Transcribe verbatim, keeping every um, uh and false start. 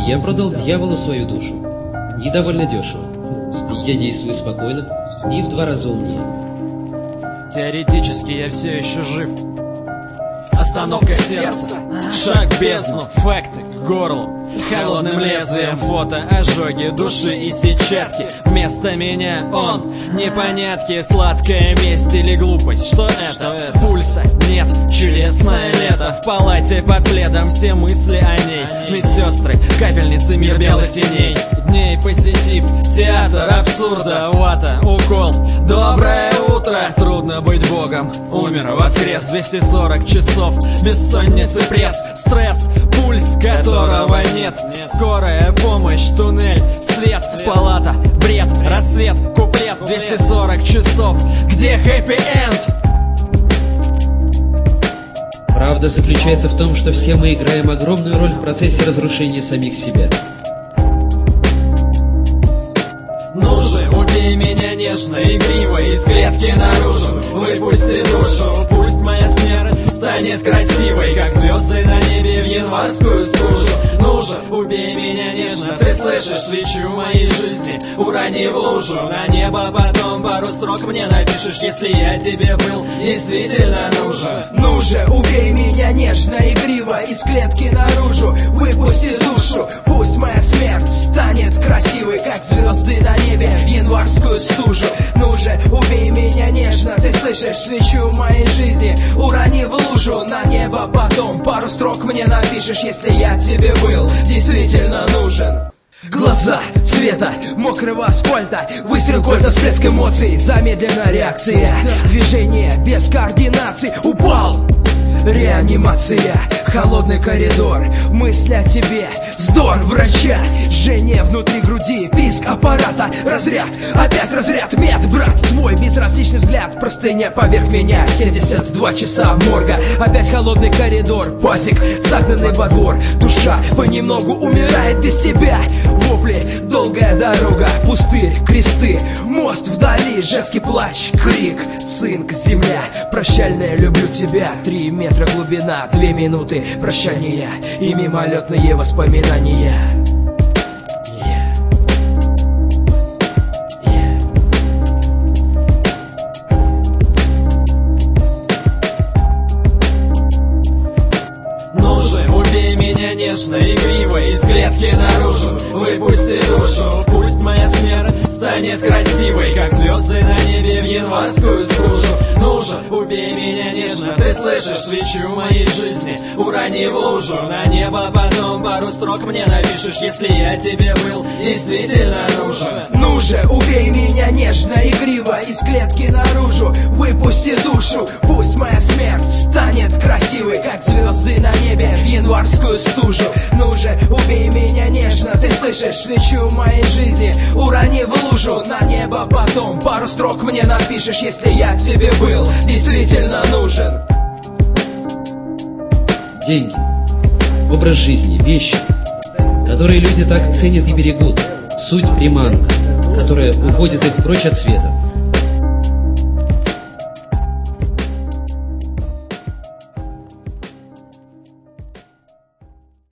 Я продал дьяволу свою душу. И довольно дешево. Я действую спокойно и в два раза умнее. Теоретически я все еще жив. Остановка сердца, шаг в бездну, факты к горлу. Холодным лезвием фото, ожоги души и сетчатки. Вместо меня он, непонятки, сладкая месть или глупость. Что это? Пульса нет, чудесное лето. В палате под пледом все мысли о ней. Медсестры, капельницы, мир белых теней. Дней позитив, театр абсурда, вата, укол. Доброе утро, трудно быть богом. Умер, воскрес, двести сорок часов. Бессонницы, пресс, стресс, пульс которого нет. Скорая помощь, туннель, свет, палата, бред, рассвет, куплет, двести сорок часов. Где хэппи-энд? Правда заключается в том, что все мы играем огромную роль в процессе разрушения самих себя. Ну же, убей меня нежно, игриво, из клетки наружу. Выпусти душу, пусть моя смерть станет красивой, как звезды на небе в январскую стужу. Ну же, убей меня нежно, ты слышишь свечу моей жизни, урони в лужу. На небо потом пару строк мне напишешь, если я тебе был действительно нужен. Ну же, убей меня нежно, игриво, из клетки наружу. Выпусти душу, пусть моя смерть станет красивой, как звезды на небе в январскую стужу. Ну же, убей меня нежно, ты слышишь свечу моей жизни, урони в лужу. На небо потом пару строк мне напишешь, если я тебе был действительно нужен. Глаза цвета мокрого асфальта, выстрел кольта, всплеск эмоций, замедленная реакция, движение без координации, упал. Реанимация, холодный коридор, мысль о тебе, вздор врача, жжение внутри груди, писк аппарата, разряд, опять разряд, мед, брат, твой безразличный взгляд, простыня поверх меня, семьдесят два часа морга, опять холодный коридор, пасек, загнанный во двор, душа понемногу умирает без тебя, вопли, долгая дорога, пустырь, кресты, мост вдали, женский плач, крик, цинк, земля, прощальная, люблю тебя, три метра глубина, две минуты прощания и мимолетные воспоминания. Yeah. Yeah. Ну же, убей меня нежно, игриво, из клетки наружу. Выпусти душу, пусть моя смерть станет красивой, как звезды на небе в январскую стужу. Ну же, убей меня нежно, ты слышишь свечу моей жизни, урони в лужу. На небо потом пару строк мне напишешь, если я тебе был действительно нужен. Ну же, убей меня нежно, игриво, из клетки наружу. Выпусти душу, пусть моя смерть станет красивой, как звезды на небе в январскую стужу. Ну же, убей меня нежно, ты слышишь свечу моей жизни, урони в лужу. На небо потом пару строк мне напишешь, если я тебе был действительно нужен. Деньги, образ жизни, вещи, которые люди так ценят и берегут. Суть приманка, которая уводит их прочь от света.